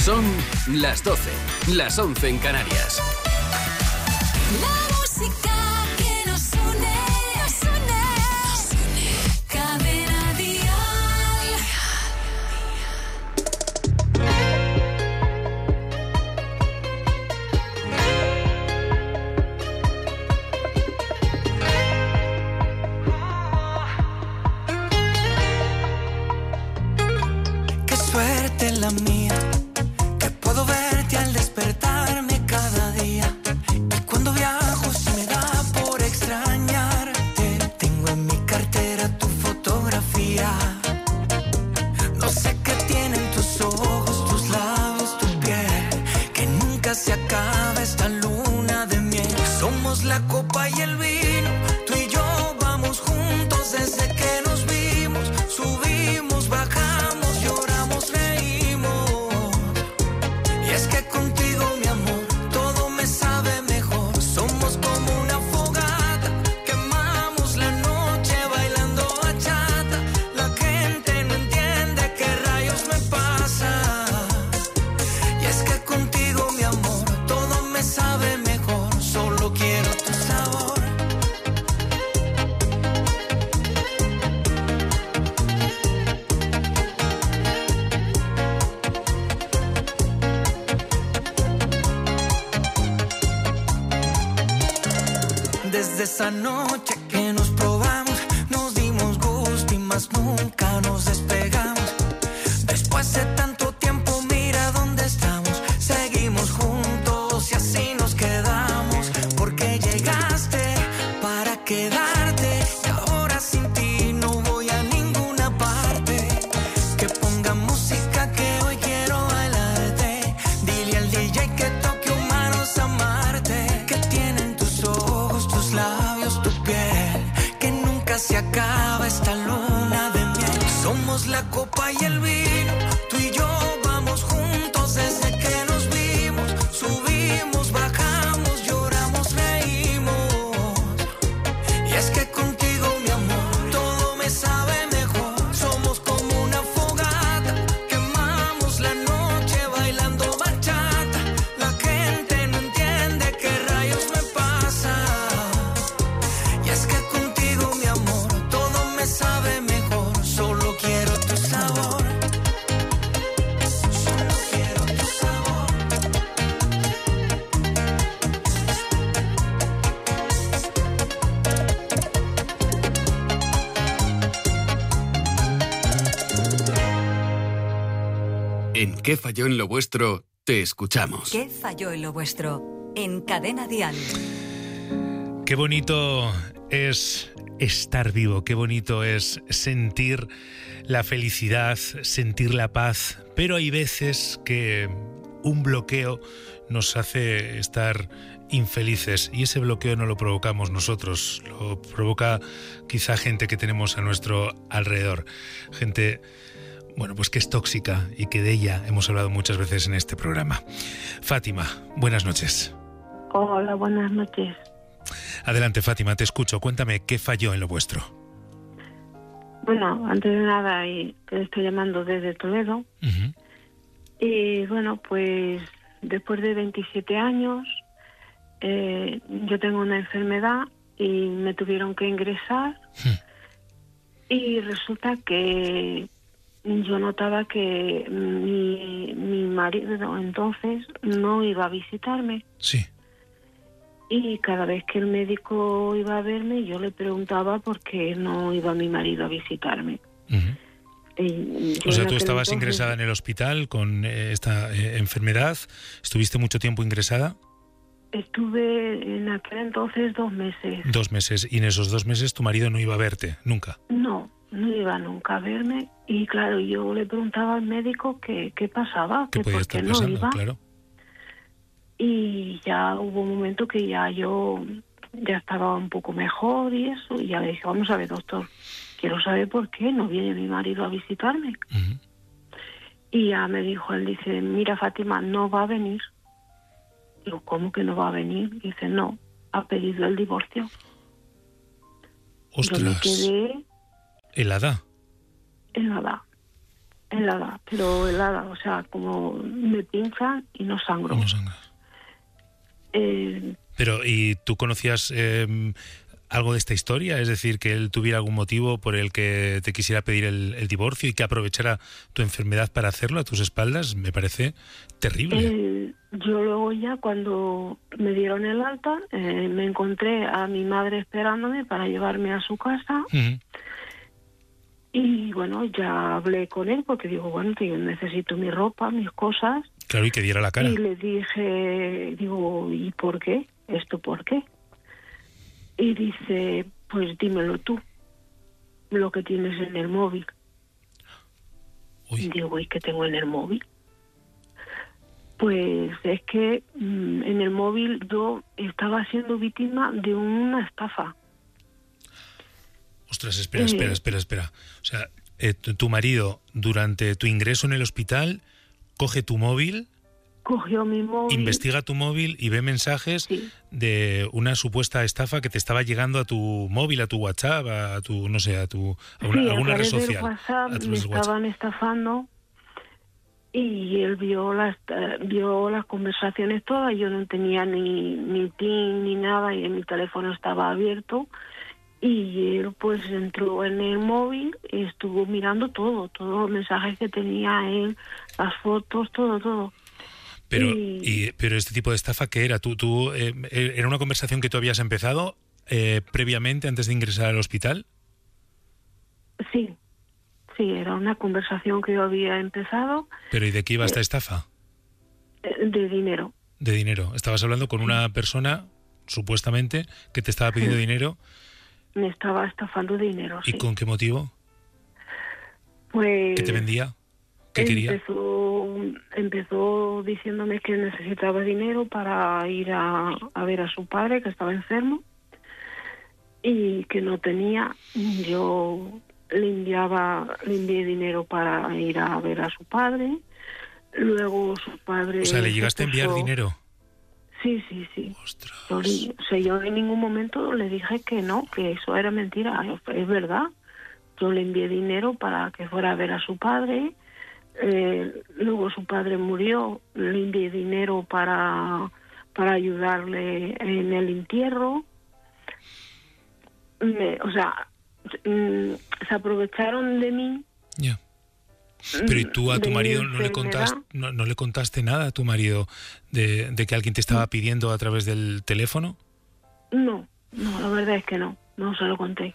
Son las 12, las 11 en Canarias. La música que nos une, Cadena Dial. Qué suerte la mía, que puedo verte al despertarme cada día. Y cuando viajo se me da por extrañarte. Tengo en mi cartera tu fotografía. No sé qué tienen tus ojos, tus labios, tu piel, que nunca se acaba esta luna de miel. Somos la copa y el vino, tú y yo vamos juntos desde que nos vimos. Subimos, bajamos, lloramos, reímos. Y es que contigo, mi amor, todo me sabe mejor. Somos como una fogata, quemamos la noche bailando bachata. La gente no entiende qué rayos me pasa. Y es que contigo, mi amor, todo me sabe mejor. Solo quiero tu sabor. Desde esa noche que nos probamos, nos dimos gusto y más nunca nos despegamos. Después de tanto tiempo, mira dónde estamos. Seguimos juntos y así nos quedamos. Porque llegaste para quedarte y ahora sin ti no voy a ninguna parte. Que ponga música que hoy quiero bailarte. Dile al DJ que toque humanos amarte. Que tienen tus ojos, tus labios, tu piel, que nunca se acaba esta luna de miel. Somos la copa y el vino, tú y yo vamos juntos desde que nos vimos. Subimos, bajamos, lloramos, reímos. Y es que contigo, mi amor, todo me sabe mejor. Somos como una fogata, quemamos la noche bailando bachata. La gente no entiende qué rayos me pasa. Y es que contigo, mi amor, todo me sabe mejor. Solo quiero tu sabor. Solo quiero tu sabor. ¿En qué falló en lo vuestro? Te escuchamos. ¿Qué falló en lo vuestro? En Cadena Dial. Qué bonito es estar vivo, qué bonito es sentir la felicidad, sentir la paz, pero hay veces que un bloqueo nos hace estar infelices y ese bloqueo no lo provocamos nosotros, lo provoca quizá gente que tenemos a nuestro alrededor, gente, bueno, pues que es tóxica y que de ella hemos hablado muchas veces en este programa. Fátima, buenas noches. Hola, buenas noches. Adelante, Fátima, te escucho. Cuéntame, ¿qué falló en lo vuestro? Bueno, antes de nada, te estoy llamando desde Toledo. Uh-huh. Y bueno, pues después de 27 años, yo tengo una enfermedad y me tuvieron que ingresar. Y resulta que yo notaba que mi marido entonces no iba a visitarme. Sí. Y cada vez que el médico iba a verme, yo le preguntaba por qué no iba mi marido a visitarme. Uh-huh. O sea, tú estabas ingresada en el hospital con esta enfermedad. ¿Estuviste mucho tiempo ingresada? Estuve en aquel entonces 2 meses. 2 meses. ¿Y en esos 2 meses tu marido no iba a verte? ¿Nunca? No iba nunca a verme. Y claro, yo le preguntaba al médico qué pasaba, ¿Qué podía estar pasando? No iba. Claro. Y ya hubo un momento que yo estaba un poco mejor y eso. Y ya le dije, vamos a ver, doctor, quiero saber por qué no viene mi marido a visitarme. Uh-huh. Y ya me dijo, él dice, mira, Fátima, no va a venir. Digo, ¿cómo que no va a venir? Dice, no, ha pedido el divorcio. ¡Ostras! Yo me quedé helada. helada, pero helada, o sea, como me pinchan y no sangro. ¿Cómo sangras? Pero, ¿y tú conocías algo de esta historia? Es decir, que él tuviera algún motivo por el que te quisiera pedir el divorcio y que aprovechara tu enfermedad para hacerlo a tus espaldas. Me parece terrible. Yo luego ya, cuando me dieron el alta, me encontré a mi madre esperándome para llevarme a su casa. Uh-huh. Y bueno, ya hablé con él porque digo, bueno, yo necesito mi ropa, mis cosas. Claro, y que diera la cara. Y le dije, digo, ¿y por qué? ¿Esto por qué? Y dice, pues dímelo tú, lo que tienes en el móvil. Uy. Y digo, ¿y qué tengo en el móvil? Pues es que en el móvil yo estaba siendo víctima de una estafa. Ostras, espera. O sea, tu marido, durante tu ingreso en el hospital, coge tu móvil, cogió mi móvil, investiga tu móvil y ve mensajes de una supuesta estafa que te estaba llegando a tu móvil, a tu WhatsApp, a tu, no sé, a alguna red social. WhatsApp, me estaban estafando y él vio las conversaciones todas. Yo no tenía ni PIN ni nada y mi teléfono estaba abierto. Y él pues entró en el móvil y estuvo mirando todos los mensajes que tenía él, las fotos, todo. Pero este tipo de estafa, ¿qué era? ¿Era una conversación que tú habías empezado previamente, antes de ingresar al hospital? Sí, era una conversación que yo había empezado. ¿Pero y de qué iba esta estafa? De dinero. De dinero. Estabas hablando con una persona, supuestamente, que te estaba pidiendo dinero. Me estaba estafando dinero, ¿Y con qué motivo? Pues... ¿Qué te vendía? ¿Qué quería? Empezó diciéndome que necesitaba dinero para ir a ver a su padre, que estaba enfermo, y que no tenía. Yo le envié dinero para ir a ver a su padre. Luego su padre... O sea, ¿le llegaste a enviar dinero? Sí. Ostras. Yo en ningún momento le dije que no, que eso era mentira. Es verdad. Yo le envié dinero para que fuera a ver a su padre. Luego su padre murió. Le envié dinero para ayudarle en el entierro. Se aprovecharon de mí. Ya. Pero ¿y tú a tu marido no le contaste nada a tu marido de que alguien te estaba pidiendo a través del teléfono? No, la verdad es que no se lo conté.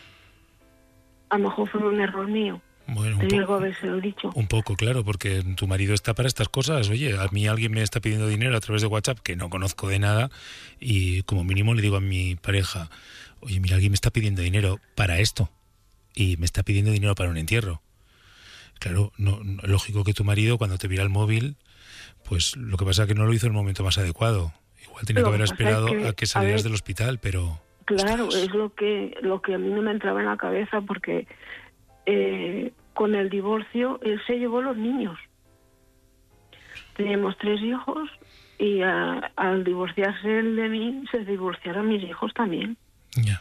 A lo mejor fue un error mío. Bueno, tenía que habérselo dicho. Un poco, claro, porque tu marido está para estas cosas. Oye, a mí alguien me está pidiendo dinero a través de WhatsApp que no conozco de nada y como mínimo le digo a mi pareja, oye, mira, alguien me está pidiendo dinero para esto y me está pidiendo dinero para un entierro. Claro, no, lógico que tu marido cuando te viera el móvil, pues lo que pasa es que no lo hizo en el momento más adecuado. Igual tenía que haber esperado a que salieras del hospital, pero... Claro, ostras. es lo que a mí no me entraba en la cabeza porque con el divorcio él se llevó los niños. Teníamos 3 hijos y al divorciarse él de mí, se divorciaron mis hijos también. Ya.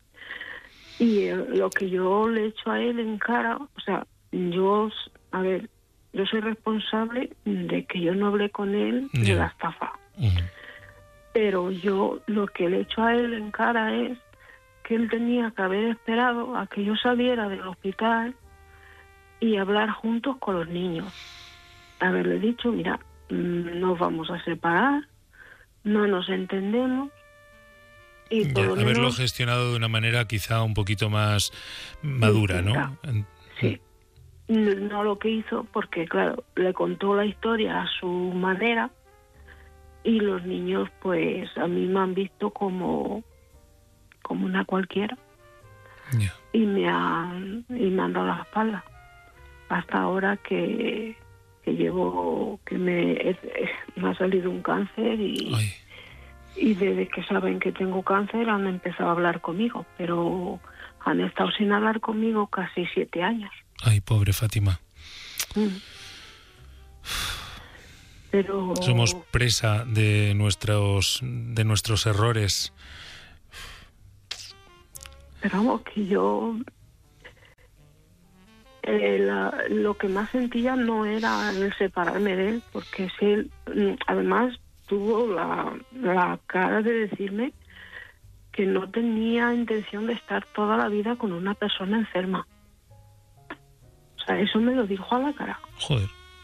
Y lo que yo le he hecho a él en cara, o sea... yo soy responsable de que yo no hablé con él de la estafa. Uh-huh. Pero yo lo que le he hecho a él en cara es que él tenía que haber esperado a que yo saliera del hospital y hablar juntos con los niños. Haberle dicho, mira, nos vamos a separar, no nos entendemos. Y haberlo gestionado de una manera quizá un poquito más madura, ¿no? Sí. No lo que hizo porque, claro, le contó la historia a su manera y los niños, pues, a mí me han visto como una cualquiera. Yeah. Y me han dado la espalda. Hasta ahora que llevo, que me ha salido un cáncer y desde que saben que tengo cáncer han empezado a hablar conmigo, pero han estado sin hablar conmigo casi 7 años. Ay, pobre Fátima. Pero somos presa de nuestros errores. Pero vamos, que yo lo que más sentía no era el separarme de él, porque él además tuvo la cara de decirme que no tenía intención de estar toda la vida con una persona enferma. O sea, eso me lo dijo a la cara. Joder.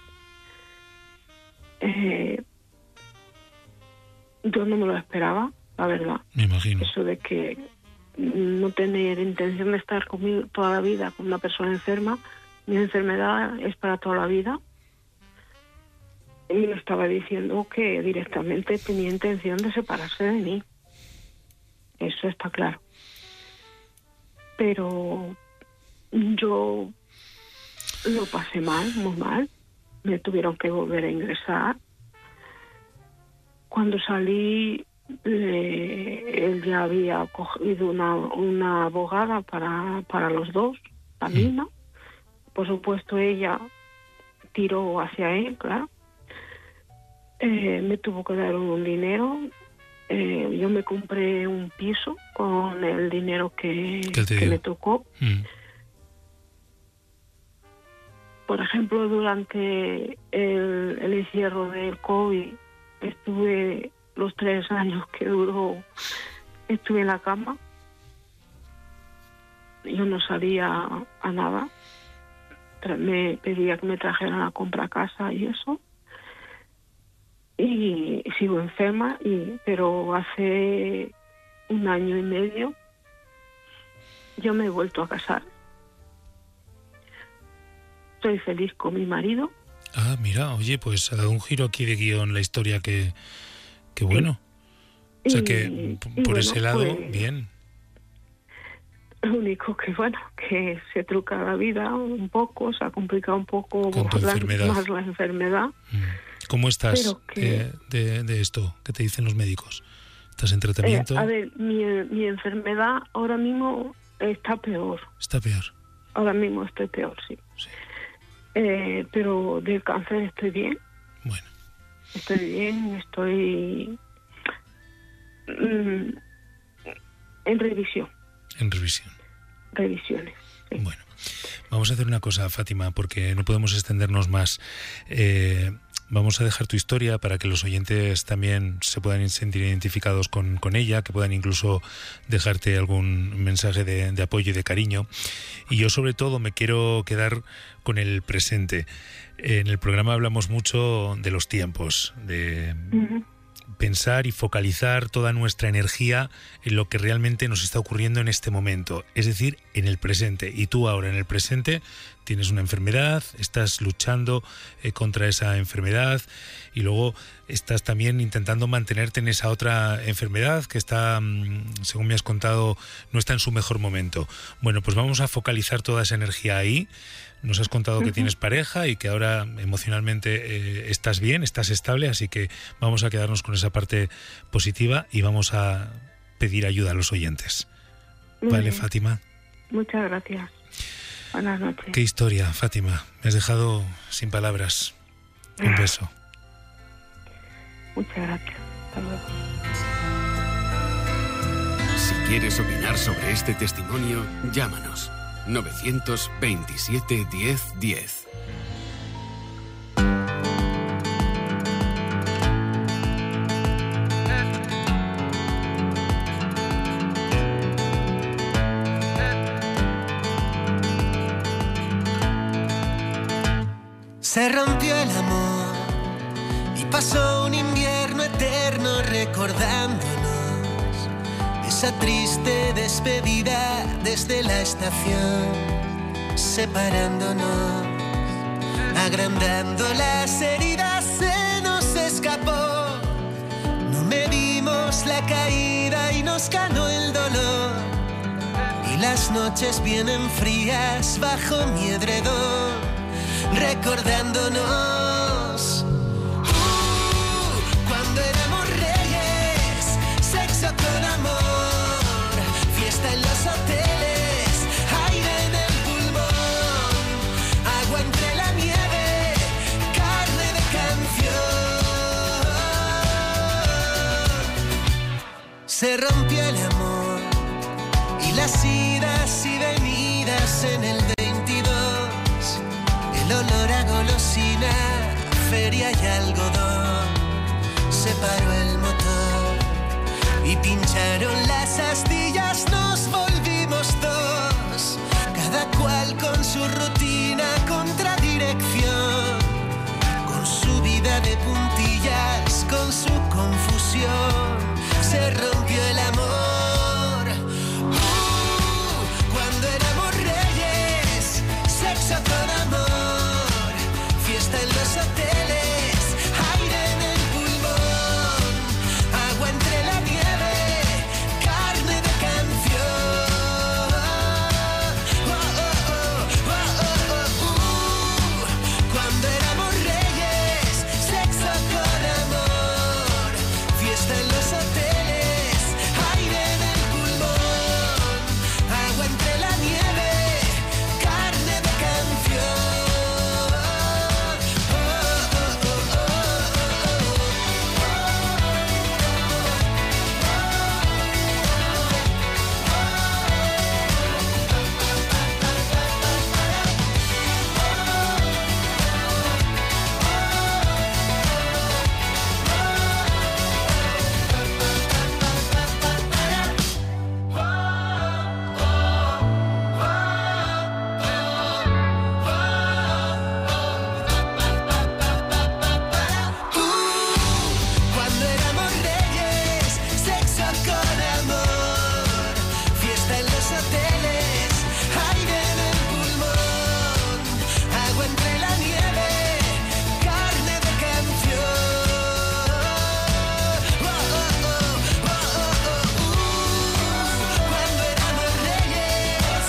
Yo no me lo esperaba, la verdad. Me imagino. Eso de que no tener intención de estar conmigo toda la vida con una persona enferma, mi enfermedad es para toda la vida. Y me estaba diciendo que directamente tenía intención de separarse de mí. Eso está claro. Pero yo lo pasé mal, muy mal. Me tuvieron que volver a ingresar. Cuando salí, él ya había cogido una abogada para los dos, la misma. Por supuesto, ella tiró hacia él, claro. Me tuvo que dar un dinero. Yo me compré un piso con el dinero que me tocó. Por ejemplo, durante el encierro del COVID, estuve los 3 años que duró, estuve en la cama. Yo no salía a nada. Me pedía que me trajeran a comprar casa y eso. Y sigo enferma, pero hace 1 año y medio yo me he vuelto a casar. Estoy feliz con mi marido. Ah, mira, oye, pues ha dado un giro aquí de guión la historia, que bueno. O sea que por ese lado, pues, bien. Lo único que, bueno, que se truca la vida un poco, se ha complicado un poco más la enfermedad. ¿Cómo estás de esto? ¿Qué te dicen los médicos? ¿Estás en tratamiento? A ver, mi enfermedad ahora mismo está peor. ¿Está peor? Ahora mismo estoy peor, sí. Pero del cáncer estoy bien. Bueno. Estoy bien, estoy en revisión. En revisión. Revisiones. Sí. Bueno, vamos a hacer una cosa, Fátima, porque no podemos extendernos más. Vamos a dejar tu historia para que los oyentes también se puedan sentir identificados con ella, que puedan incluso dejarte algún mensaje de apoyo y de cariño. Y yo sobre todo me quiero quedar con el presente. En el programa hablamos mucho de los tiempos, de pensar y focalizar toda nuestra energía en lo que realmente nos está ocurriendo en este momento, es decir, en el presente. Y tú ahora en el presente tienes una enfermedad, estás luchando contra esa enfermedad y luego estás también intentando mantenerte en esa otra enfermedad que está, según me has contado, no está en su mejor momento. Bueno, pues vamos a focalizar toda esa energía ahí. Nos has contado que tienes pareja y que ahora emocionalmente estás bien, estás estable, así que vamos a quedarnos con esa parte positiva y vamos a pedir ayuda a los oyentes. ¿Vale, Fátima? Muchas gracias. Buenas noches. Qué historia, Fátima. Me has dejado sin palabras. Un beso. Muchas gracias. Hasta luego. Si quieres opinar sobre este testimonio, llámanos. 927 10 10. Se rompió el amor y pasó un invierno eterno recordándonos esa triste despedida desde la estación, separándonos, agrandando las heridas, se nos escapó. No medimos la caída y nos ganó el dolor. Y las noches vienen frías bajo mi edredón, recordándonos. Cuando éramos reyes, sexo con amor. En los hoteles, aire en el pulmón, agua entre la nieve, carne de canción. Se rompió el amor y las idas y venidas en el 22 golosina, feria y algodón. Se paró el motor y pincharon las astillas, nos volvimos dos, cada cual con su rutina, contradirección, con su vida de puntillas, con su confusión, se rompió el amor. Cuando éramos reyes, sexo con amor, fiesta en los hoteles, aire en el pulmón, agua entre la nieve, carne de canción. Cuando éramos reyes, sexo con amor, fiesta en los hoteles, aire en el pulmón, agua entre la nieve, carne de canción. Cuando éramos reyes, sexo con amor, fiesta en los hoteles, aire en el pulmón, agua entre la nieve, carne de canción. Cuando éramos reyes,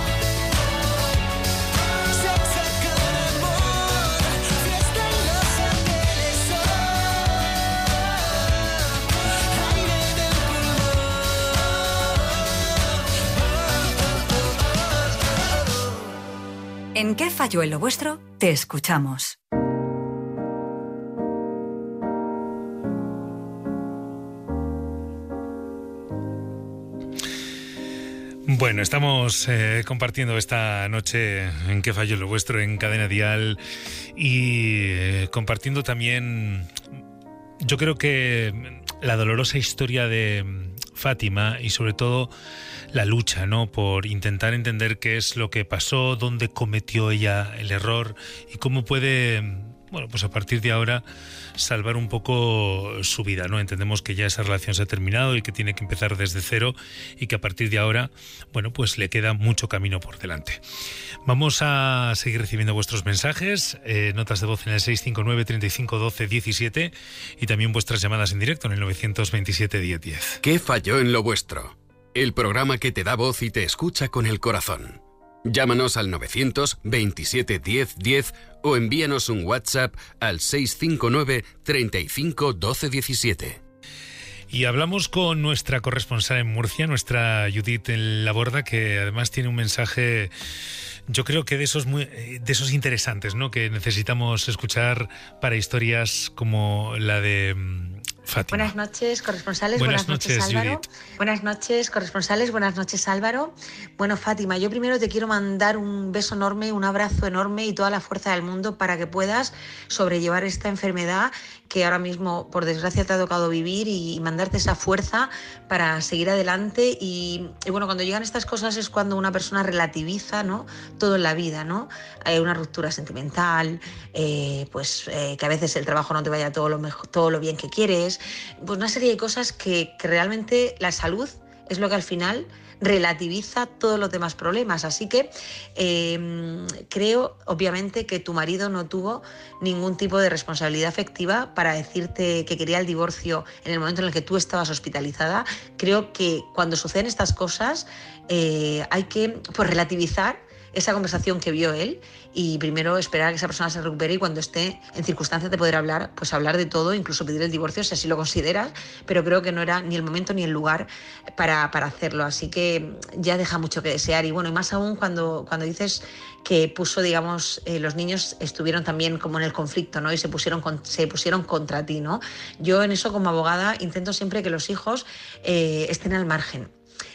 sexo con amor, fiesta en los hoteles, aire en el pulmón. ¿En qué falló en lo vuestro? Te escuchamos. Bueno, estamos compartiendo esta noche en qué falló lo vuestro en Cadena Dial y compartiendo también, yo creo que la dolorosa historia de Fátima y sobre todo la lucha, ¿no?, por intentar entender qué es lo que pasó, dónde cometió ella el error y cómo puede, bueno, pues a partir de ahora salvar un poco su vida, ¿no? Entendemos que ya esa relación se ha terminado y que tiene que empezar desde cero y que a partir de ahora, bueno, pues le queda mucho camino por delante. Vamos a seguir recibiendo vuestros mensajes, notas de voz en el 659 35 12 17 y también vuestras llamadas en directo en el 927 10 10. ¿Qué falló en lo vuestro? El programa que te da voz y te escucha con el corazón. Llámanos al 927 10 10 o envíanos un WhatsApp al 659 35 12 17. Y hablamos con nuestra corresponsal en Murcia, nuestra Judith Laborda, que además tiene un mensaje, yo creo que de esos interesantes, ¿no?, que necesitamos escuchar para historias como la de Fátima. Buenas noches, corresponsales. Buenas noches, Álvaro. Judith. Buenas noches, corresponsales. Buenas noches, Álvaro. Bueno, Fátima, yo primero te quiero mandar un beso enorme, un abrazo enorme y toda la fuerza del mundo para que puedas sobrellevar esta enfermedad que ahora mismo, por desgracia, te ha tocado vivir y mandarte esa fuerza para seguir adelante. Y bueno, cuando llegan estas cosas es cuando una persona relativiza, ¿no?, todo en la vida, ¿no? Una ruptura sentimental, que a veces el trabajo no te vaya todo lo bien que quieres, pues una serie de cosas que realmente la salud es lo que al final relativiza todos los demás problemas. Así que creo, obviamente, que tu marido no tuvo ningún tipo de responsabilidad afectiva para decirte que quería el divorcio en el momento en el que tú estabas hospitalizada. Creo que cuando suceden estas cosas hay que, pues, relativizar esa conversación que vio él y primero esperar a que esa persona se recupere y cuando esté en circunstancias de poder hablar, pues hablar de todo, incluso pedir el divorcio si así lo consideras, pero creo que no era ni el momento ni el lugar para hacerlo, así que ya deja mucho que desear. Y bueno, y más aún cuando dices que puso, digamos, los niños estuvieron también como en el conflicto, ¿no?, y se pusieron contra ti, ¿no? Yo en eso, como abogada, intento siempre que los hijos estén al margen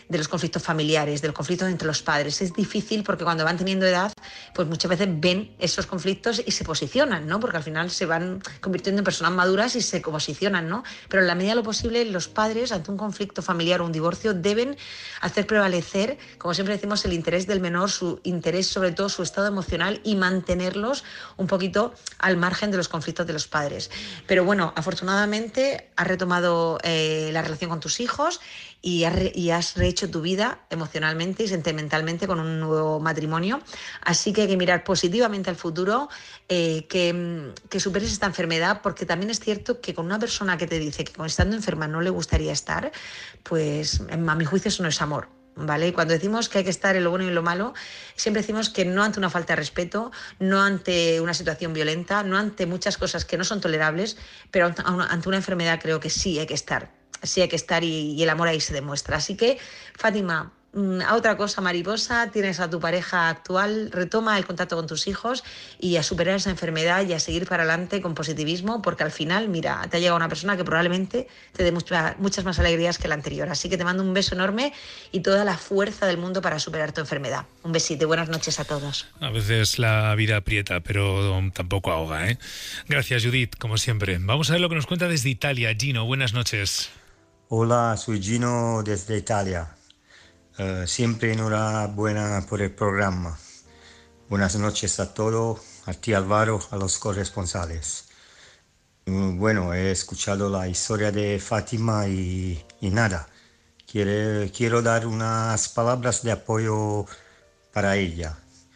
de los conflictos familiares, de los conflictos entre los padres. Es difícil porque cuando van teniendo edad, pues muchas veces ven esos conflictos y se posicionan, ¿no? Porque al final se van convirtiendo en personas maduras y se posicionan, ¿no? Pero en la medida de lo posible, los padres, ante un conflicto familiar o un divorcio, deben hacer prevalecer, como siempre decimos, el interés del menor, su interés, sobre todo su estado emocional, y mantenerlos un poquito al margen de los conflictos de los padres. Pero bueno, afortunadamente has retomado la relación con tus hijos y has rehecho tu vida emocionalmente y sentimentalmente con un nuevo matrimonio. Así que hay que mirar positivamente al futuro, que superes esta enfermedad, porque también es cierto que con una persona que te dice que estando enferma no le gustaría estar, pues a mi juicio eso no es amor. ¿Vale? Y cuando decimos que hay que estar en lo bueno y en lo malo, siempre decimos que no ante una falta de respeto, no ante una situación violenta, no ante muchas cosas que no son tolerables, pero ante una enfermedad creo que sí hay que estar. Sí hay que estar y el amor ahí se demuestra. Así que, Fátima, a otra cosa, mariposa, tienes a tu pareja actual, retoma el contacto con tus hijos y a superar esa enfermedad y a seguir para adelante con positivismo, porque al final, mira, te ha llegado una persona que probablemente te dé muchas más alegrías que la anterior. Así que te mando un beso enorme y toda la fuerza del mundo para superar tu enfermedad. Un besito y buenas noches a todos. A veces la vida aprieta, pero tampoco ahoga, ¿eh? Gracias, Judith, como siempre. Vamos a ver lo que nos cuenta desde Italia. Gino, buenas noches. Hola, soy Gino desde Italia. Siempre enhorabuena por el programa. Buenas noches a todos, a ti Álvaro, a los corresponsales. Bueno, he escuchado la historia de Fátima y nada, quiero dar unas palabras de apoyo para ella.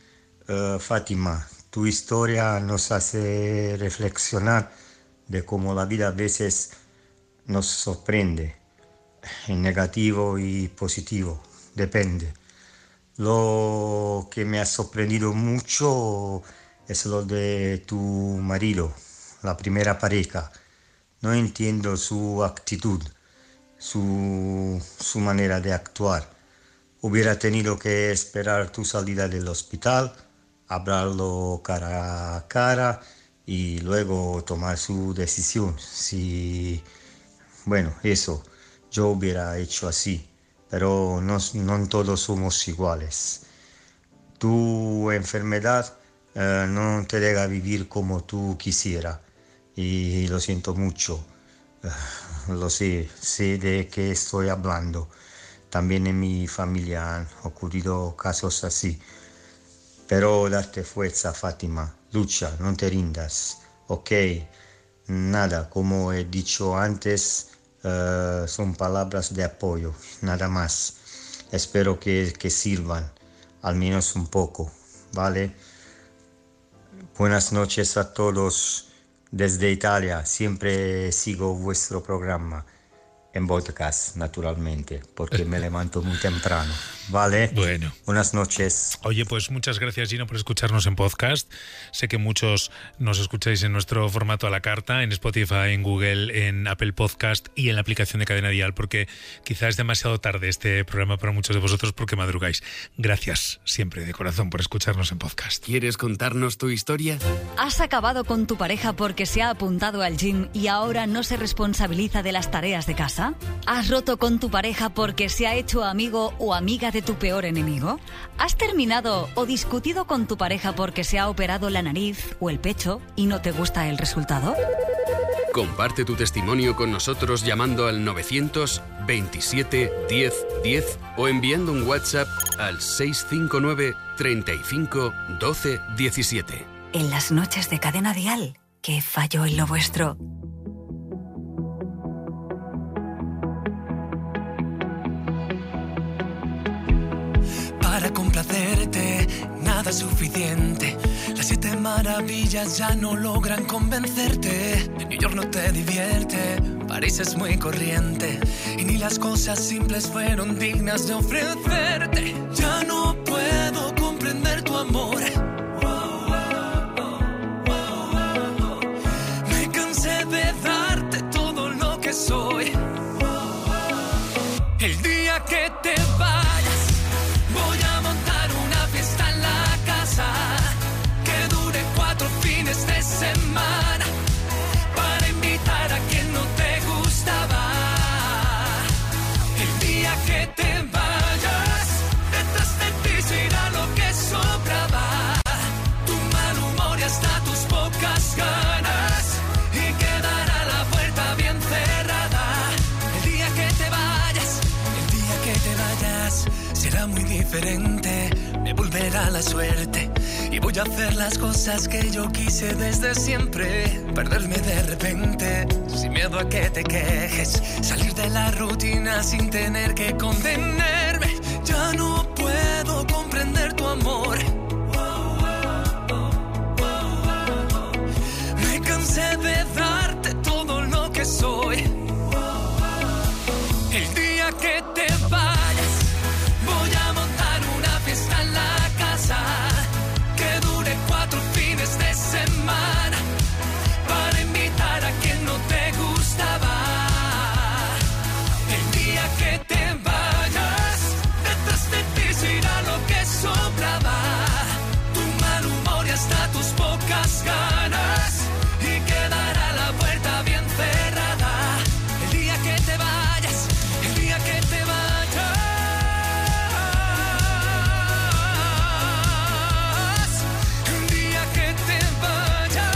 Fátima, tu historia nos hace reflexionar de cómo la vida a veces nos sorprende, en negativo y positivo. Depende. Lo que me ha sorprendido mucho es lo de tu marido, la primera pareja. No entiendo su actitud, su manera de actuar. Hubiera tenido que esperar tu salida del hospital, hablarlo cara a cara y luego tomar su decisión. Bueno, eso, yo hubiera hecho así. Pero no todos somos iguales. Tu enfermedad no te deja vivir como tú quisieras y lo siento mucho. Lo sé de qué estoy hablando. También en mi familia han ocurrido casos así. Pero darte fuerza, Fátima. Lucha, no te rindas. Ok, nada, como he dicho antes, son palabras de apoyo, nada más. Espero que sirvan, al menos un poco, ¿vale? Buenas noches a todos desde Italia. Siempre sigo vuestro programa en podcast, naturalmente, porque me levanto muy temprano, ¿vale? Bueno. Buenas noches. Oye, pues muchas gracias, Gino, por escucharnos en podcast. Sé que muchos nos escucháis en nuestro formato a la carta, en Spotify, en Google, en Apple Podcast y en la aplicación de Cadena Dial, porque quizás es demasiado tarde este programa para muchos de vosotros porque madrugáis. Gracias siempre, de corazón, por escucharnos en podcast. ¿Quieres contarnos tu historia? ¿Has acabado con tu pareja porque se ha apuntado al gym y ahora no se responsabiliza de las tareas de casa? ¿Has roto con tu pareja porque se ha hecho amigo o amiga de tu peor enemigo? ¿Has terminado o discutido con tu pareja porque se ha operado la nariz o el pecho y no te gusta el resultado? Comparte tu testimonio con nosotros llamando al 927 10 10 o enviando un WhatsApp al 659 35 12 17. En las noches de Cadena Dial, ¿qué falló en lo vuestro? Para complacerte, nada es suficiente. Las 7 maravillas ya no logran convencerte. New York no te divierte, París es muy corriente. Y ni las cosas simples fueron dignas de ofrecerte. Ya no puedo comprender tu amor. Me cansé de darte todo lo que soy. El día que te vayas, voy a montar una fiesta en la casa que dure 4 fines de semana para invitar a quien no te gustaba. El día que te vayas, diferente, me volverá la suerte y voy a hacer las cosas que yo quise desde siempre. Perderme de repente, sin miedo a que te quejes, salir de la rutina sin tener que contenerme. Ya no puedo comprender tu amor. Me cansé de darte todo lo que soy. El día que te vayas, voy a montar una fiesta en la casa que dure 4 fines de semana para invitar a quien no te gustaba. El día que te vayas, detrás de ti se irá lo que sobraba. Tu mal humor y hasta tus pocas ganas, y quedará la puerta bien cerrada. El día que te vayas, el día que te vayas, el día que te vayas,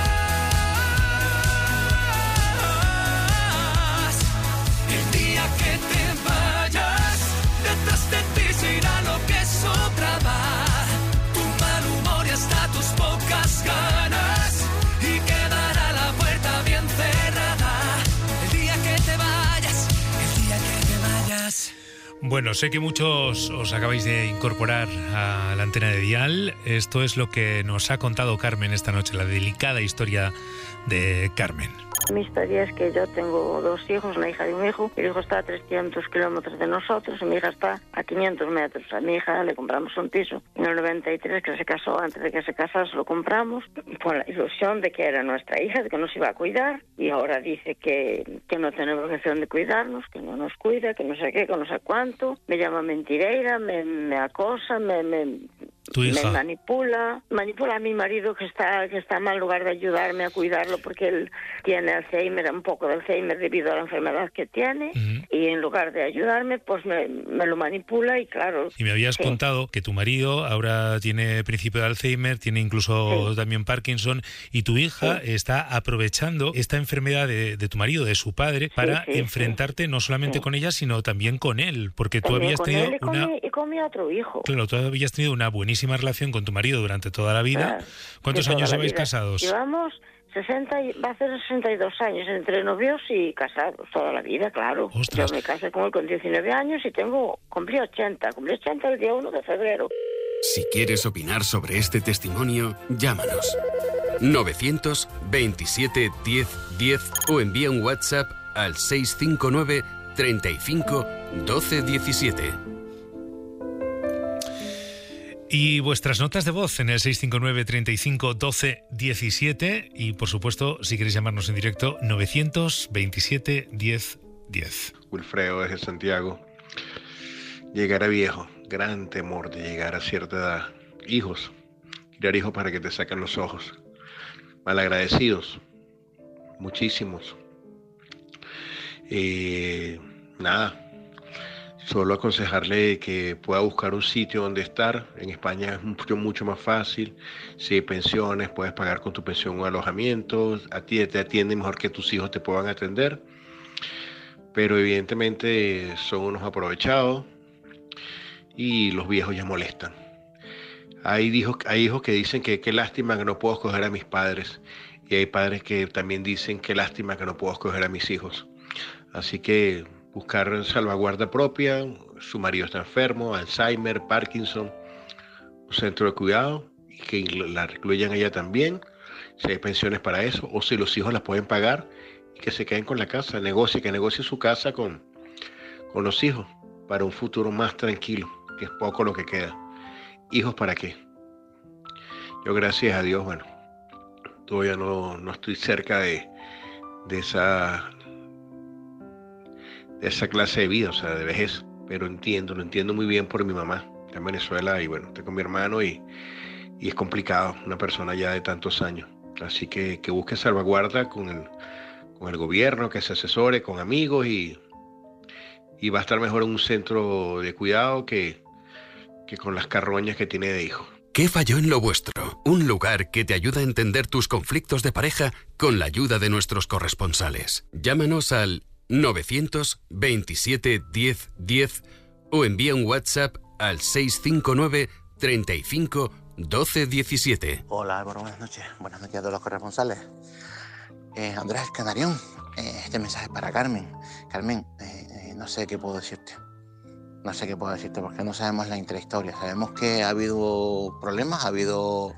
el día que te vayas, detrás de ti se irá lo que sobraba. Tu mal humor y hasta tus pocas ganas, y quedará la puerta bien cerrada. El día que te vayas, el día que te vayas. Bueno, sé que muchos os acabáis de incorporar a la antena de Dial. Esto es lo que nos ha contado Carmen esta noche, la delicada historia de Carmen. Mi historia es que yo tengo 2 hijos, una hija y un hijo. El hijo está a 300 kilómetros de nosotros y mi hija está a 500 metros. A mi hija le compramos un piso en el 93, que se casó. Antes de que se casase lo compramos con la ilusión de que era nuestra hija, de que nos iba a cuidar, y ahora dice que no tiene obligación de cuidarnos, que no nos cuida, que no sé qué, que no sé cuánto. Me llama mentireira, me acosa, me manipula a mi marido que está mal, en lugar de ayudarme a cuidarlo, porque él tiene Alzheimer, un poco de Alzheimer debido a la enfermedad que tiene, y en lugar de ayudarme, pues me lo manipula. Y claro. Y me habías contado que tu marido ahora tiene principio de Alzheimer, tiene incluso también Parkinson, y tu hija está aprovechando esta enfermedad de tu marido, de su padre, para enfrentarte no solamente con ella, sino también con él, porque tú habías tenido y con mi otro hijo. Claro, tú habías tenido una buenísima relación con tu marido durante toda la vida. Claro, ¿cuántos años habéis casados? Llevamos 60, va a ser 62 años entre novios y casados, toda la vida, claro. ¡Ostras! Yo me casé con él con 19 años y cumplí 80 el día 1 de febrero. Si quieres opinar sobre este testimonio, llámanos. 927 10 10 o envía un WhatsApp al 659 35 12 17. Y vuestras notas de voz en el 659 35 12 17 y, por supuesto, si queréis llamarnos en directo, 927 10 10. Wilfredo desde Santiago. Llegar a viejo, gran temor de llegar a cierta edad. Hijos, criar hijos para que te saquen los ojos. Malagradecidos, muchísimos. Nada. Solo aconsejarle que pueda buscar un sitio donde estar. En España es mucho más fácil. Si hay pensiones, puedes pagar con tu pensión un alojamiento. A ti te atienden mejor que tus hijos te puedan atender. Pero evidentemente son unos aprovechados y los viejos ya molestan. Hay hijos que dicen que qué lástima que no puedo escoger a mis padres. Y hay padres que también dicen qué lástima que no puedo escoger a mis hijos. Así que buscar salvaguarda propia. Su marido está enfermo, Alzheimer, Parkinson, un centro de cuidado, y que la recluyan ella también, si hay pensiones para eso, o si los hijos las pueden pagar, y que se queden con la casa, que negocie su casa con los hijos, para un futuro más tranquilo, que es poco lo que queda. ¿Hijos para qué? Yo, gracias a Dios, bueno, todavía no estoy cerca de esa clase de vida, o sea, de vejez, pero lo entiendo muy bien por mi mamá, está en Venezuela, y bueno, estoy con mi hermano y es complicado, una persona ya de tantos años, así que busque salvaguarda con el gobierno, que se asesore con amigos y va a estar mejor en un centro de cuidado que con las carroñas que tiene de hijo. ¿Qué falló en lo vuestro? Un lugar que te ayuda a entender tus conflictos de pareja con la ayuda de nuestros corresponsales. Llámanos al 927 10 10 o envía un WhatsApp al 659 35 12 17. Hola Álvaro, buenas noches. Buenas noches a todos los corresponsales. Andrés el Canarión, este mensaje es para Carmen. Carmen, no sé qué puedo decirte. No sé qué puedo decirte porque no sabemos la intrahistoria. Sabemos que ha habido problemas, ha habido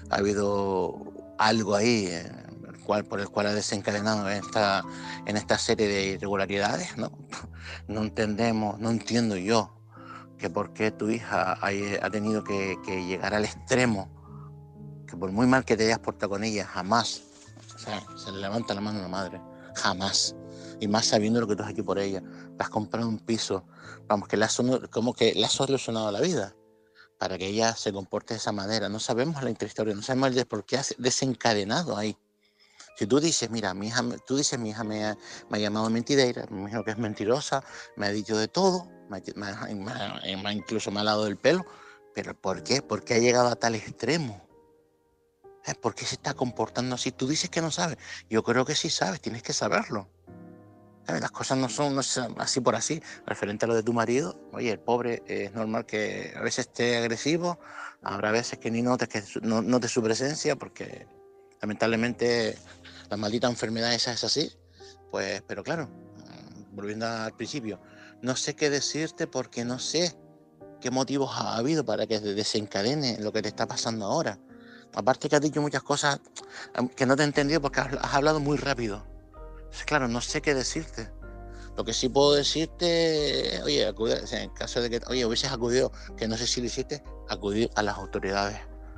algo ahí por el cual ha desencadenado en esta serie de irregularidades, ¿no? No entiendo yo que por qué tu hija ha tenido que llegar al extremo, que por muy mal que te hayas portado con ella, jamás, o sea, se le levanta la mano a la madre, jamás, y más sabiendo lo que tú has hecho por ella. Te has comprado un piso, vamos, como que le has solucionado la vida para que ella se comporte de esa manera. No sabemos la intrahistoria, no sabemos el por qué has desencadenado ahí. Si tú dices, mira, mi hija me ha llamado mentideira, me imagino que es mentirosa, me ha dicho de todo, incluso me ha lavado el pelo, pero ¿por qué? ¿Por qué ha llegado a tal extremo? ¿Por qué se está comportando así? Tú dices que no sabes, yo creo que sí sabes, tienes que saberlo. ¿Sabes? Las cosas no son así por así. Referente a lo de tu marido, oye, el pobre es normal que a veces esté agresivo, habrá veces que ni notes su presencia, porque lamentablemente la maldita enfermedad esa es así, pues, pero claro, volviendo al principio, no sé qué decirte porque no sé qué motivos ha habido para que desencadene lo que te está pasando ahora. Aparte que has dicho muchas cosas que no te he entendido porque has hablado muy rápido. Entonces, claro, no sé qué decirte. Lo que sí puedo decirte, oye, en caso de que hubieses acudido, que no sé si lo hiciste, acudir a las autoridades.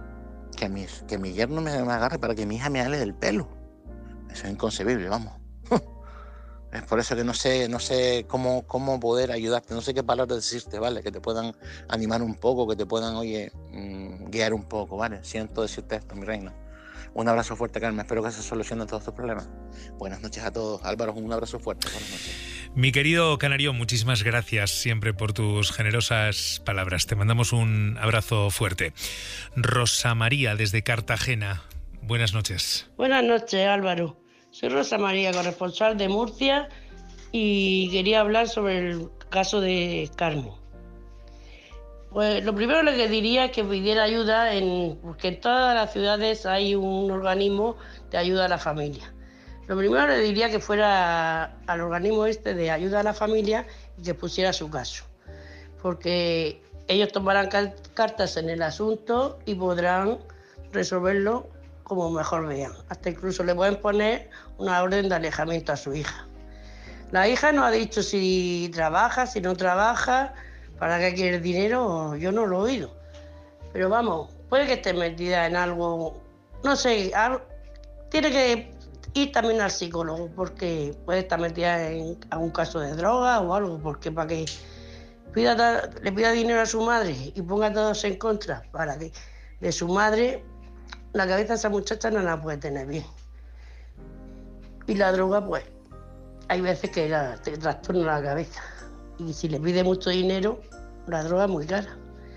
Que mi yerno me agarre para que mi hija me hable del pelo. Eso es inconcebible, vamos. Es por eso que no sé cómo poder ayudarte, no sé qué palabras decirte, ¿vale? Que te puedan animar un poco, que te puedan, guiar un poco, ¿vale? Siento decirte esto, mi reina. Un abrazo fuerte, Carmen. Espero que se solucionen todos tus problemas. Buenas noches a todos. Álvaro, un abrazo fuerte. Buenas noches. Mi querido Canario, muchísimas gracias siempre por tus generosas palabras. Te mandamos un abrazo fuerte. Rosa María, desde Cartagena. Buenas noches. Buenas noches, Álvaro. Soy Rosa María, corresponsal de Murcia, y quería hablar sobre el caso de Carmen. Pues lo primero que diría es que pidiera ayuda, porque en todas las ciudades hay un organismo de ayuda a la familia. Lo primero le diría que fuera al organismo este de ayuda a la familia y que pusiera su caso, porque ellos tomarán cartas en el asunto y podrán resolverlo como mejor vean. Hasta incluso le pueden poner una orden de alejamiento a su hija. La hija no ha dicho si trabaja, si no trabaja, para qué quiere el dinero, yo no lo he oído. Pero vamos, puede que esté metida en algo, no sé, tiene que ir también al psicólogo, porque puede estar metida en algún caso de droga o algo, porque para que le pida dinero a su madre y ponga a todos en contra para que de su madre, la cabeza de esa muchacha no la puede tener bien. Y la droga, pues, hay veces que te trastorna la cabeza. Y si le pide mucho dinero, la droga es muy cara.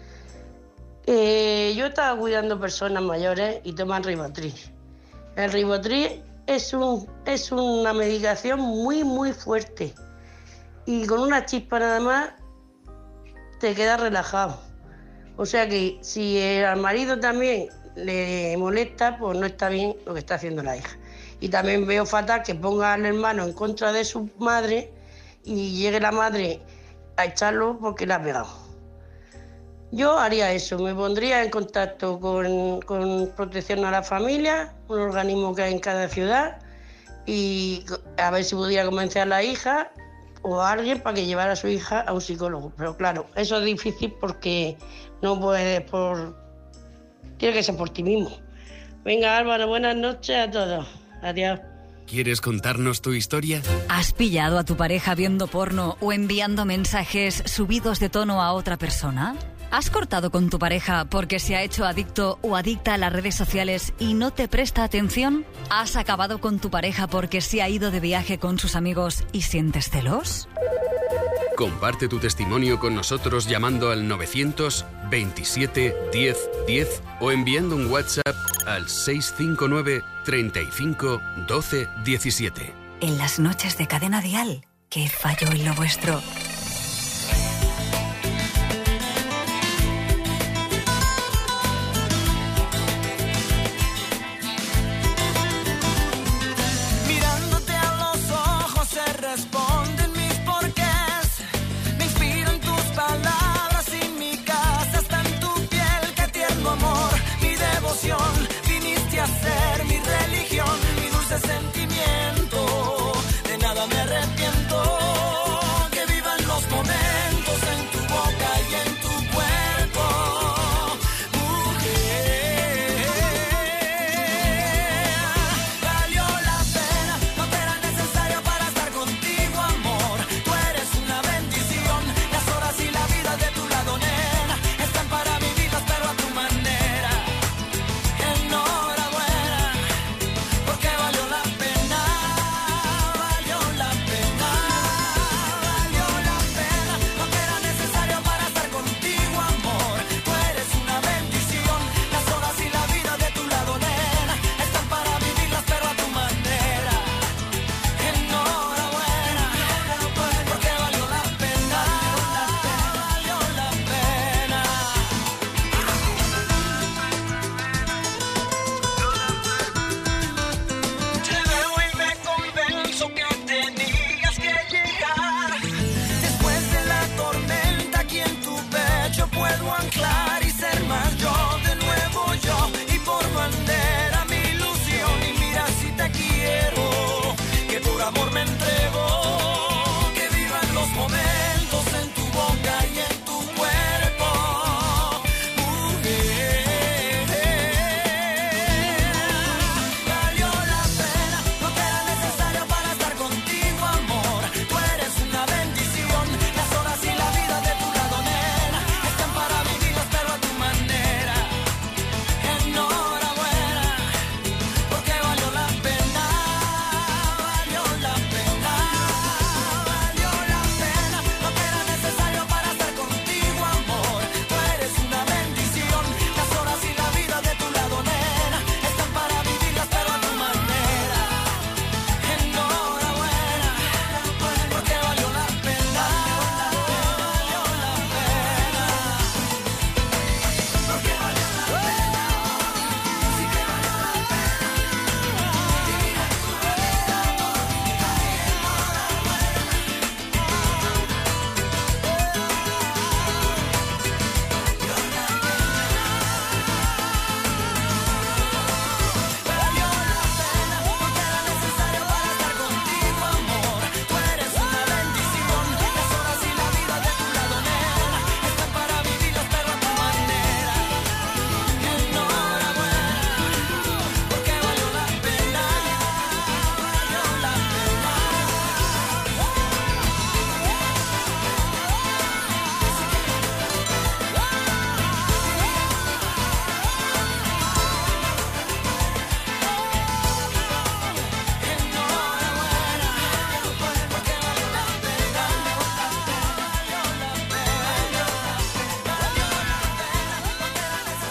Yo estaba cuidando personas mayores y toman Rivotril. El Rivotril es una medicación muy, muy fuerte. Y con una chispa nada más te quedas relajado. O sea que si al marido también le molesta, pues no está bien lo que está haciendo la hija. Y también veo fatal que ponga al hermano en contra de su madre y llegue la madre a echarlo porque le ha pegado. Yo haría eso, me pondría en contacto con Protección a la Familia, un organismo que hay en cada ciudad, y a ver si podía convencer a la hija o a alguien para que llevara a su hija a un psicólogo. Pero claro, eso es difícil porque no puedes tiene que ser por ti mismo. Venga, Álvaro, buenas noches a todos. Adiós. ¿Quieres contarnos tu historia? ¿Has pillado a tu pareja viendo porno o enviando mensajes subidos de tono a otra persona? ¿Has cortado con tu pareja porque se ha hecho adicto o adicta a las redes sociales y no te presta atención? ¿Has acabado con tu pareja porque se ha ido de viaje con sus amigos y sientes celos? Comparte tu testimonio con nosotros llamando al 927 10 10 o enviando un WhatsApp al 659 35 12 17. En las noches de Cadena Dial, ¿qué falló en lo vuestro?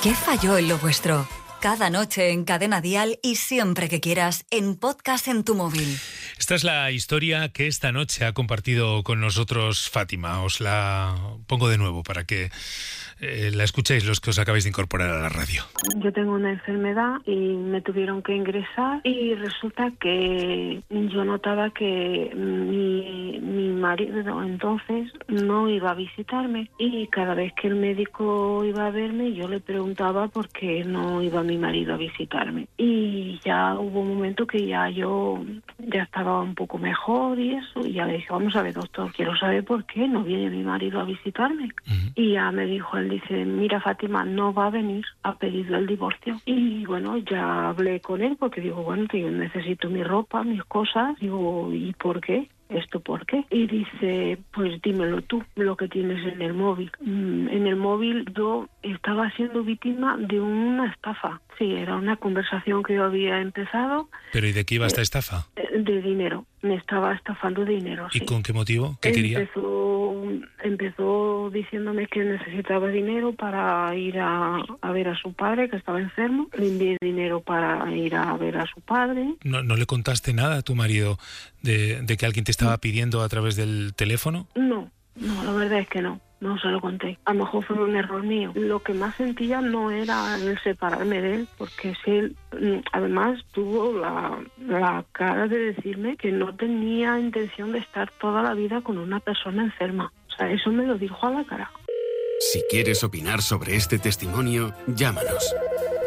¿Qué falló en lo vuestro? Cada noche en Cadena Dial y siempre que quieras en podcast en tu móvil. Esta es la historia que esta noche ha compartido con nosotros Fátima. Os la pongo de nuevo para que la escuchéis los que os acabáis de incorporar a la radio. Yo tengo una enfermedad y me tuvieron que ingresar y resulta que yo notaba que mi marido entonces no iba a visitarme y cada vez que el médico iba a verme yo le preguntaba por qué no iba mi marido a visitarme. Y ya hubo un momento que yo estaba un poco mejor y eso, y ya le dije, vamos a ver, doctor, quiero saber por qué no viene mi marido a visitarme. Y ya me dijo, él dice, mira, Fátima, no va a venir, ha pedido el divorcio. Y bueno, ya hablé con él porque digo, bueno, yo necesito mi ropa, mis cosas. Digo, ¿y por qué? ¿Esto por qué? Y dice, pues dímelo tú, lo que tienes en el móvil. En el móvil yo estaba siendo víctima de una estafa. Sí, era una conversación que yo había empezado. ¿Pero y de qué iba esta estafa? De dinero. Me estaba estafando dinero. ¿Y con qué motivo? ¿Qué quería? Empezó diciéndome que necesitaba dinero para ir a ver a su padre, que estaba enfermo. Le envié dinero para ir a ver a su padre. ¿No le contaste nada a tu marido de que alguien te estaba pidiendo a través del teléfono? No, la verdad es que no. No se lo conté. A lo mejor fue un error mío. Lo que más sentía no era el separarme de él, porque si él, además, tuvo la cara de decirme que no tenía intención de estar toda la vida con una persona enferma. O sea, eso me lo dijo a la cara. Si quieres opinar sobre este testimonio, llámanos.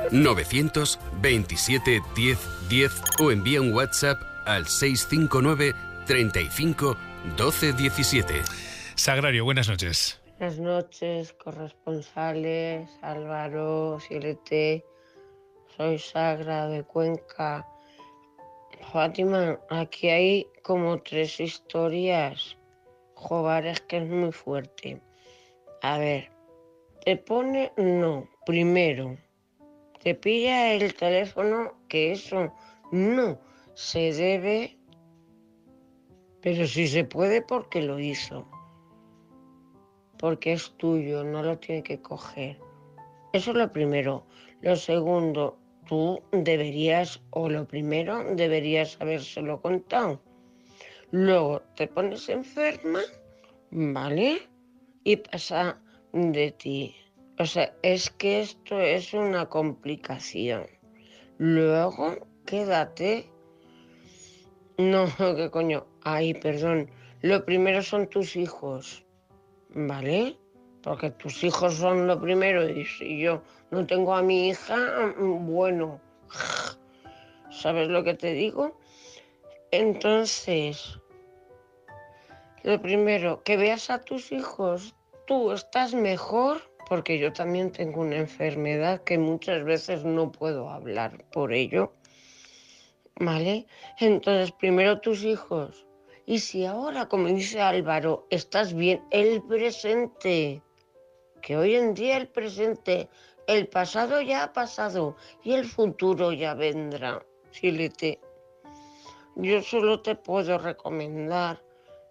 927 10 10 o envía un WhatsApp al 659 35 12 17. Sagrario, buenas noches. Buenas noches, corresponsales, Álvaro, Silete. Soy Sagra de Cuenca. Fátima, aquí hay como 3 historias. Joder, es que es muy fuerte. A ver, te pone no, primero. Te pilla el teléfono, que eso no se debe, pero si se puede porque lo hizo. Porque es tuyo, no lo tiene que coger. Eso es lo primero. Lo segundo, tú deberías habérselo contado. Luego te pones enferma, ¿vale? Y pasa de ti. O sea, es que esto es una complicación. Luego, quédate. No, ¿qué coño? Ay, perdón. Lo primero son tus hijos. ¿Vale? Porque tus hijos son lo primero y si yo no tengo a mi hija, bueno, ¿sabes lo que te digo? Entonces, lo primero, que veas a tus hijos, tú estás mejor, porque yo también tengo una enfermedad que muchas veces no puedo hablar por ello, ¿vale? Entonces, primero tus hijos. Y si ahora, como dice Álvaro, estás bien, el presente, que hoy en día el presente, el pasado ya ha pasado y el futuro ya vendrá, Silete. Yo solo te puedo recomendar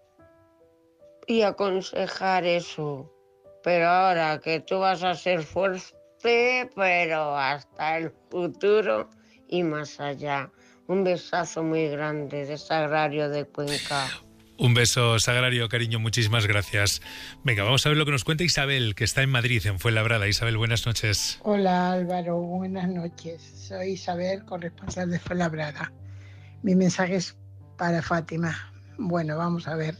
y aconsejar eso. Pero ahora que tú vas a ser fuerte, pero hasta el futuro y más allá. Un besazo muy grande de Sagrario de Cuenca. Un beso, Sagrario, cariño, muchísimas gracias. Venga, vamos a ver lo que nos cuenta Isabel, que está en Madrid, en Fuenlabrada. Isabel, buenas noches. Hola Álvaro, buenas noches. Soy Isabel, corresponsal de Fuenlabrada. Mi mensaje es para Fátima. Bueno, vamos a ver.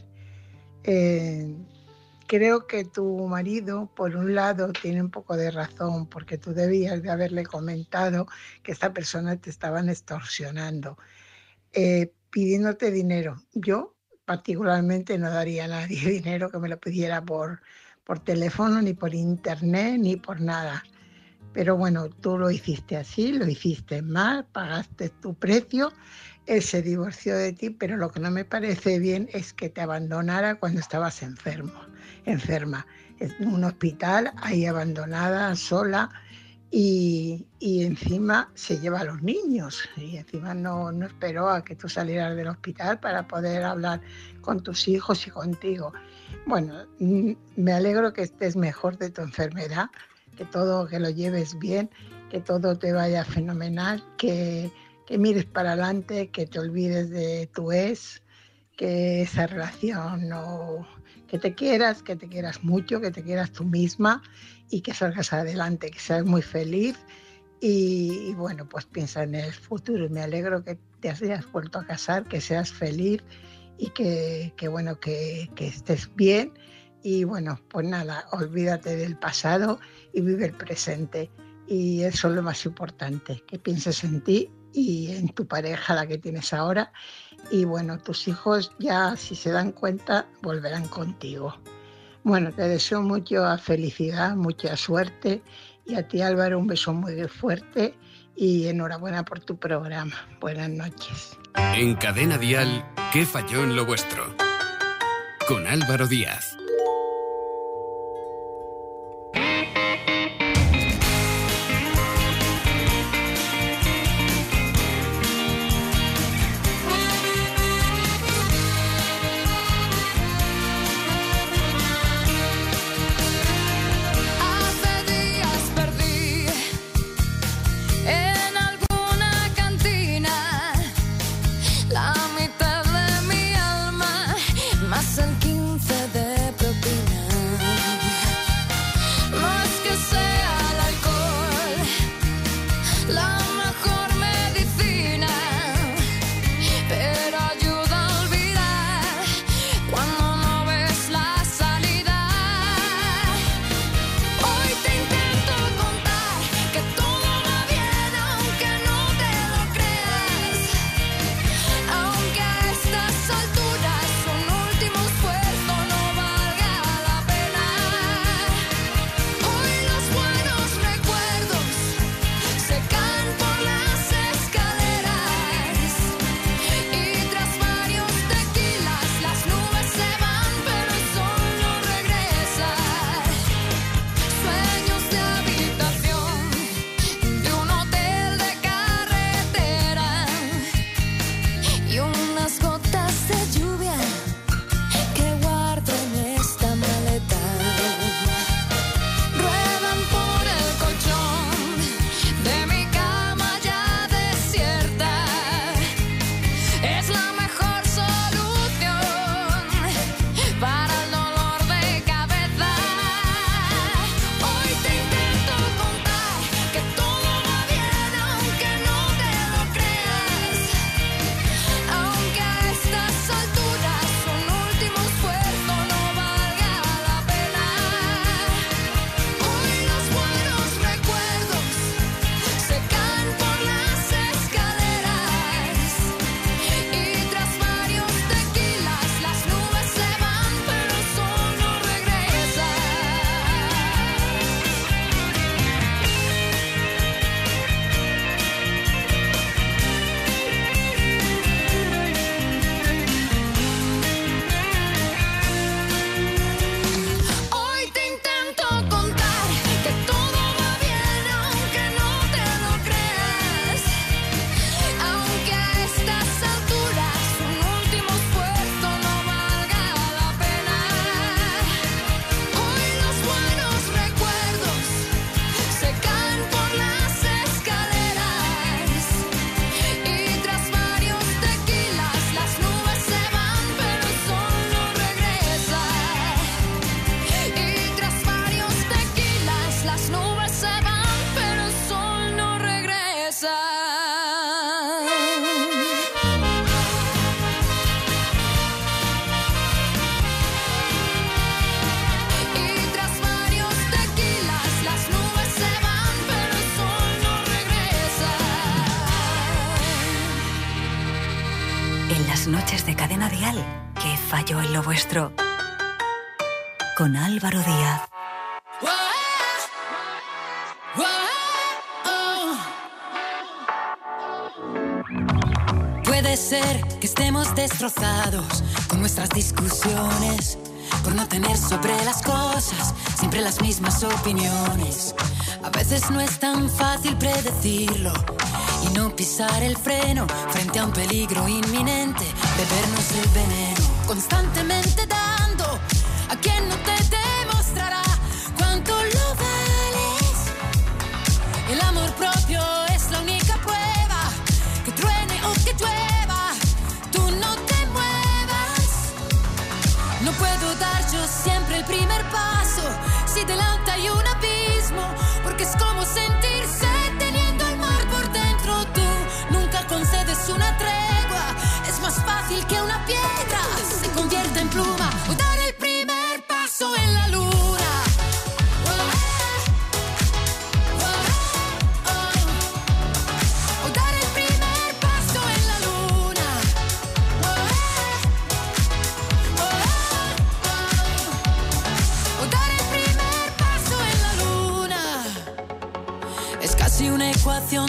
Creo que tu marido, por un lado, tiene un poco de razón, porque tú debías de haberle comentado que esta persona te estaban extorsionando, pidiéndote dinero. Yo, particularmente, no daría a nadie dinero que me lo pidiera por teléfono, ni por internet, ni por nada. Pero bueno, tú lo hiciste así, lo hiciste mal, pagaste tu precio, él se divorció de ti, pero lo que no me parece bien es que te abandonara cuando estabas enferma, en un hospital, ahí abandonada, sola, y encima se lleva a los niños, y encima no esperó a que tú salieras del hospital para poder hablar con tus hijos y contigo. Bueno, me alegro que estés mejor de tu enfermedad, que lo lleves bien, que todo te vaya fenomenal, que mires para adelante, que te olvides de tu ex, que esa relación no... que te quieras mucho, que te quieras tú misma y que salgas adelante, que seas muy feliz y bueno, pues piensa en el futuro. Y me alegro que te hayas vuelto a casar, que seas feliz y que estés bien. Y bueno, pues nada, olvídate del pasado y vive el presente. Y eso es lo más importante, que pienses en ti y en tu pareja, la que tienes ahora. Y bueno, tus hijos ya, si se dan cuenta, volverán contigo. Bueno, te deseo mucha felicidad, mucha suerte. Y a ti, Álvaro, un beso muy fuerte y enhorabuena por tu programa. Buenas noches. En Cadena Dial, ¿qué falló en lo vuestro? Con Álvaro Díaz. Noches de Cadena Dial, ¿qué falló en lo vuestro? Con Álvaro Díaz. Puede ser que estemos destrozados con nuestras discusiones, por no tener sobre las cosas siempre las mismas opiniones. A veces no es tan fácil predecirlo y no pisar el freno frente a un peligro inminente, bebernos el veneno, constantemente dando a quien no te demostrará cuánto lo vales.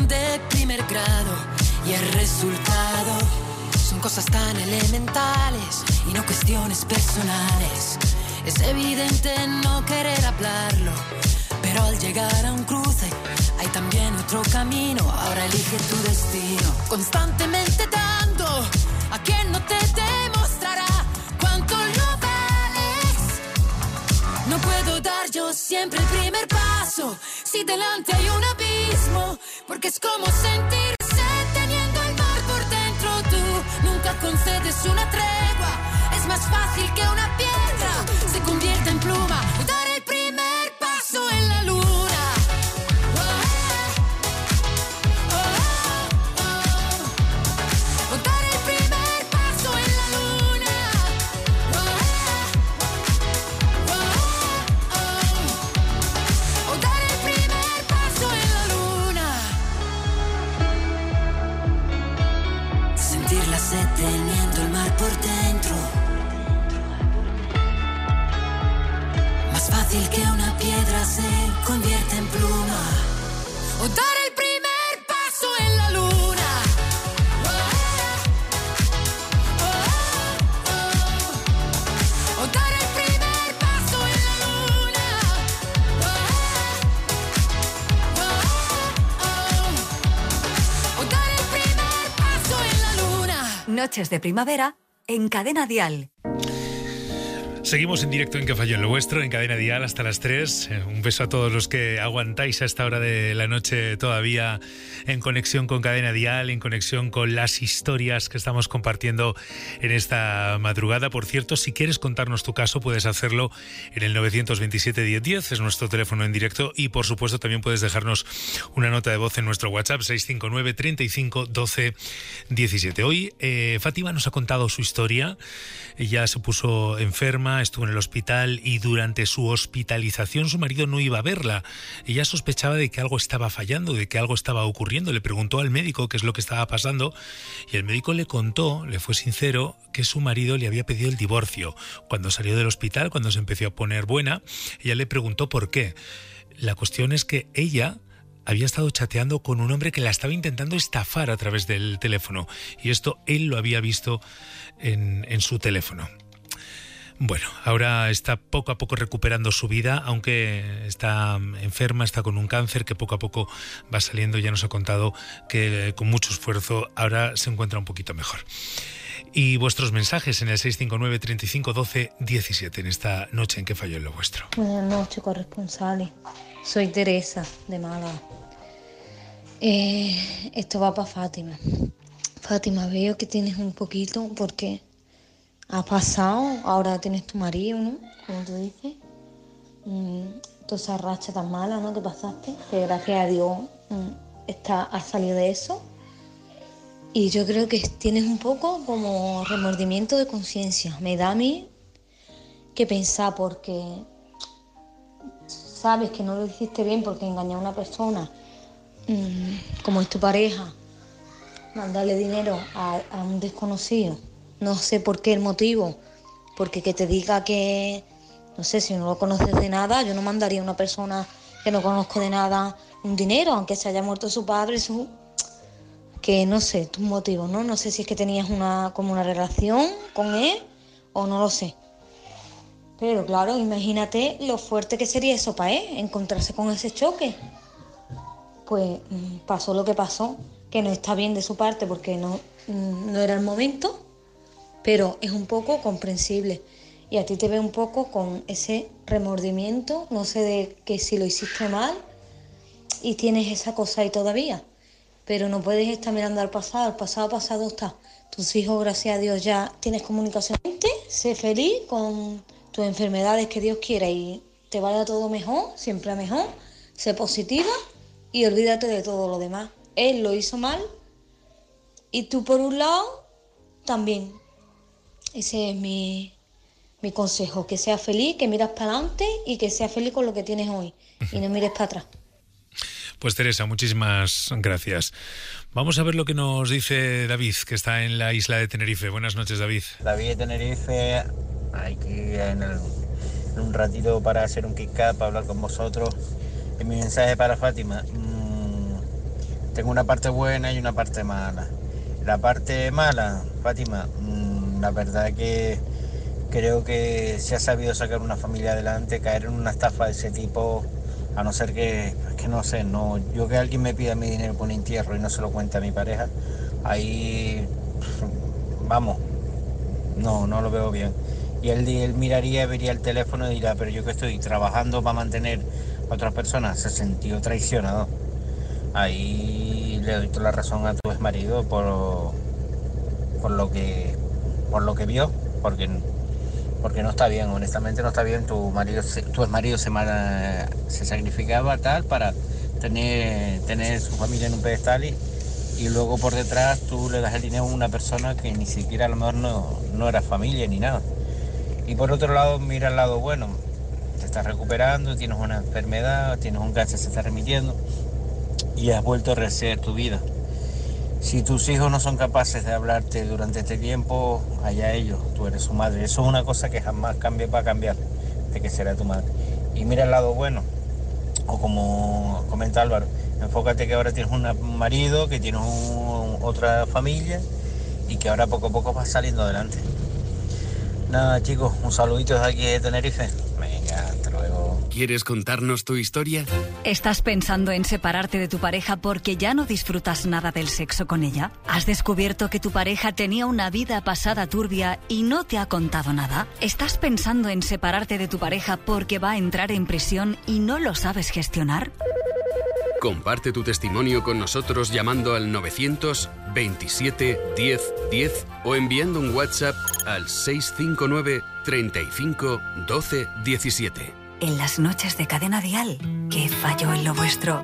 de primer grado y el resultado son cosas tan elementales y no cuestiones personales. Es evidente no querer hablarlo, pero al llegar a un cruce hay también otro camino. Ahora elige tu destino, constantemente dando a quien no te demostrará cuánto lo vales. No puedo dar yo siempre el primer paso si delante hay un abismo, porque es como sentirse teniendo el mar por dentro. Tú nunca concedes una tregua, es más fácil que una piedra se convierta en pluma. Dar el primer paso en la luna. Teniendo el mar por dentro, más fácil que una piedra se convierte en pluma, o dar el primer paso en la luna. O dar el primer paso en la luna. O dar el primer paso en la luna. Noches de primavera en Cadena Dial. Seguimos en directo en Que Falló en lo Vuestro, en Cadena Dial hasta las 3. Un beso a todos los que aguantáis a esta hora de la noche todavía en conexión con Cadena Dial, en conexión con las historias que estamos compartiendo en esta madrugada. Por cierto, si quieres contarnos tu caso, puedes hacerlo en el 927 1010, es nuestro teléfono en directo, y por supuesto también puedes dejarnos una nota de voz en nuestro WhatsApp 659 35 12 17. Hoy Fátima nos ha contado su historia. Ella se puso enferma, estuvo en el hospital y durante su hospitalización su marido no iba a verla. Ella sospechaba de que algo estaba fallando, de que algo estaba ocurriendo. Le preguntó al médico qué es lo que estaba pasando y el médico le contó, le fue sincero, que su marido le había pedido el divorcio. Cuando salió del hospital, cuando se empezó a poner buena, ella le preguntó por qué. La cuestión es que ella había estado chateando con un hombre que la estaba intentando estafar a través del teléfono y esto él lo había visto en su teléfono. Bueno, ahora está poco a poco recuperando su vida, aunque está enferma, está con un cáncer que poco a poco va saliendo. Ya nos ha contado que con mucho esfuerzo ahora se encuentra un poquito mejor. Y vuestros mensajes en el 659 35 12 17 en esta noche en Que Falló en lo Vuestro. Buenas noches, corresponsales. Soy Teresa, de Málaga. Esto va para Fátima. Fátima, veo que tienes un poquito, porque ha pasado, ahora tienes tu marido, ¿no? Como tú dices. Toda esa racha tan mala, ¿no? Que pasaste, que gracias a Dios has salido de eso. Y yo creo que tienes un poco como remordimiento de conciencia. Me da a mí que pensar, porque sabes que no lo hiciste bien porque engañar a una persona, como es tu pareja, mandarle dinero a un desconocido. No sé por qué el motivo, porque que te diga que, no sé, si no lo conoces de nada, yo no mandaría a una persona que no conozco de nada un dinero, aunque se haya muerto su padre, que no sé, tus motivos, ¿no? No sé si es que tenías como una relación con él o no lo sé. Pero claro, imagínate lo fuerte que sería eso para él, encontrarse con ese choque. Pues pasó lo que pasó, que no está bien de su parte porque no era el momento, pero es un poco comprensible. Y a ti te ve un poco con ese remordimiento, no sé de que si lo hiciste mal y tienes esa cosa ahí todavía. Pero no puedes estar mirando al pasado pasado está. Tus hijos, gracias a Dios, ya tienes comunicación. Sé feliz con tus enfermedades, que Dios quiera, y te vaya todo mejor, siempre a mejor. Sé positiva y olvídate de todo lo demás. Él lo hizo mal y tú por un lado también. Ese es mi consejo, que seas feliz, que miras para adelante y que seas feliz con lo que tienes hoy y no mires para atrás. Pues Teresa, muchísimas gracias. Vamos a ver lo que nos dice David, que está en la isla de Tenerife. Buenas noches, David. David de Tenerife, aquí en un ratito para hacer un kick-up, para hablar con vosotros. Y mi mensaje para Fátima, tengo una parte buena y una parte mala. La parte mala, Fátima, la verdad que creo que si ha sabido sacar una familia adelante, caer en una estafa de ese tipo, a no ser que no sé, yo que alguien me pida mi dinero por un entierro y no se lo cuente a mi pareja, ahí, vamos, no lo veo bien. Y él miraría, vería el teléfono y dirá, pero yo que estoy trabajando para mantener a otras personas, se sintió traicionado. Ahí le doy toda la razón a tu exmarido por lo que vio, porque no está bien, honestamente no está bien. Tu exmarido se sacrificaba tal para tener su familia en un pedestal y luego por detrás tú le das el dinero a una persona que ni siquiera a lo mejor no era familia ni nada. Y por otro lado, mira el lado bueno, te estás recuperando, tienes una enfermedad, tienes un cáncer, se está remitiendo y has vuelto a rehacer tu vida. Si tus hijos no son capaces de hablarte durante este tiempo, allá ellos, tú eres su madre. Eso es una cosa que jamás va a cambiar, de que será tu madre. Y mira el lado bueno, o como comenta Álvaro, enfócate que ahora tienes un marido, que tienes otra familia y que ahora poco a poco vas saliendo adelante. Nada, chicos, un saludito desde aquí de Tenerife. Venga, hasta luego. ¿Quieres contarnos tu historia? ¿Estás pensando en separarte de tu pareja porque ya no disfrutas nada del sexo con ella? ¿Has descubierto que tu pareja tenía una vida pasada turbia y no te ha contado nada? ¿Estás pensando en separarte de tu pareja porque va a entrar en prisión y no lo sabes gestionar? Comparte tu testimonio con nosotros llamando al 927 10 10 o enviando un WhatsApp al 659 35 12 17. En las noches de Cadena Dial, ¿qué falló en lo vuestro?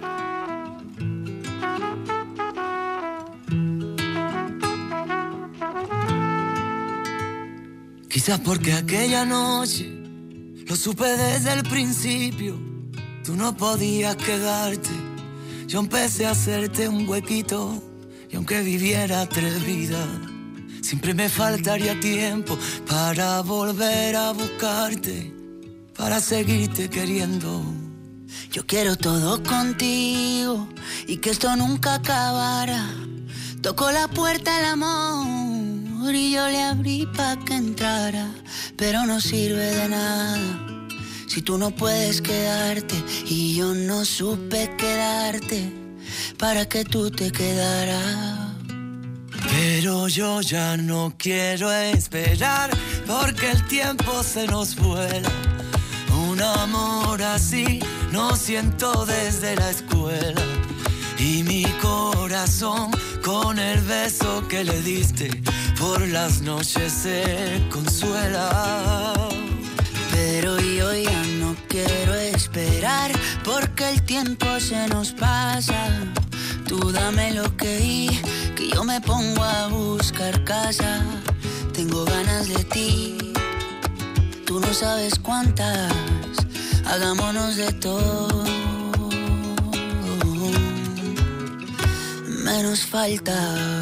Quizás porque aquella noche lo supe desde el principio, tú no podías quedarte. Yo empecé a hacerte un huequito y aunque viviera 3 vidas, siempre me faltaría tiempo para volver a buscarte, para seguirte queriendo. Yo quiero todo contigo y que esto nunca acabara. Tocó la puerta el amor y yo le abrí pa' que entrara, pero no sirve de nada si tú no puedes quedarte y yo no supe quedarte para que tú te quedaras. Pero yo ya no quiero esperar porque el tiempo se nos vuela. Un amor así no siento desde la escuela y mi corazón con el beso que le diste por las noches se consuela. Pero yo ya no quiero esperar porque el tiempo se nos pasa. Tú dame lo que yo me pongo a buscar casa. Tengo ganas de ti, tú no sabes cuántas. Hagámonos de todo, menos falta.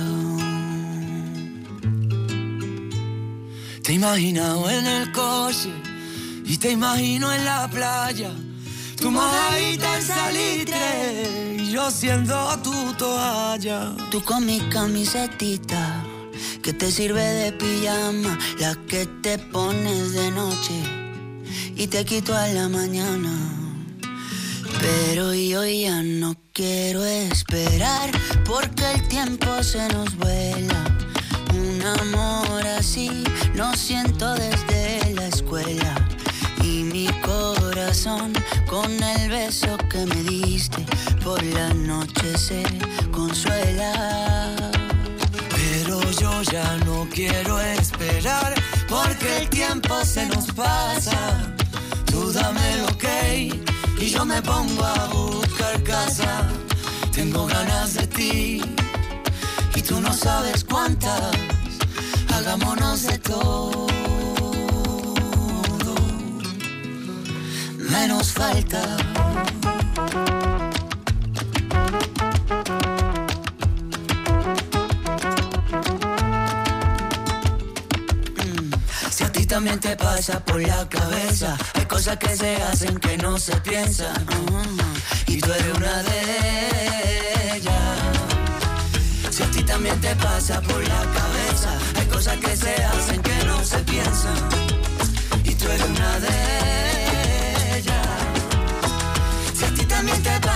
Te he imaginado en el coche y te imagino en la playa, tu mojadita en salitre y yo siendo tu toalla. Tú con mi camisetita que te sirve de pijama, la que te pones de noche y te quito a la mañana. Pero yo ya no quiero esperar porque el tiempo se nos vuela. Un amor así no siento desde la escuela y mi corazón con el beso que me diste por la noche se consuela. Pero yo ya no quiero esperar porque el tiempo se nos pasa. Tú dame el ok y yo me pongo a buscar casa. Tengo ganas de ti y tú no sabes cuántas. Hagámonos de todo, menos falta. Si a ti también te pasa por la cabeza, hay cosas que se hacen que no se piensan, y tú eres una de ellas. también te pasa por la cabeza. Hay cosas que se hacen que no se piensan, y tú eres una de ellas. Si a ti también te pasa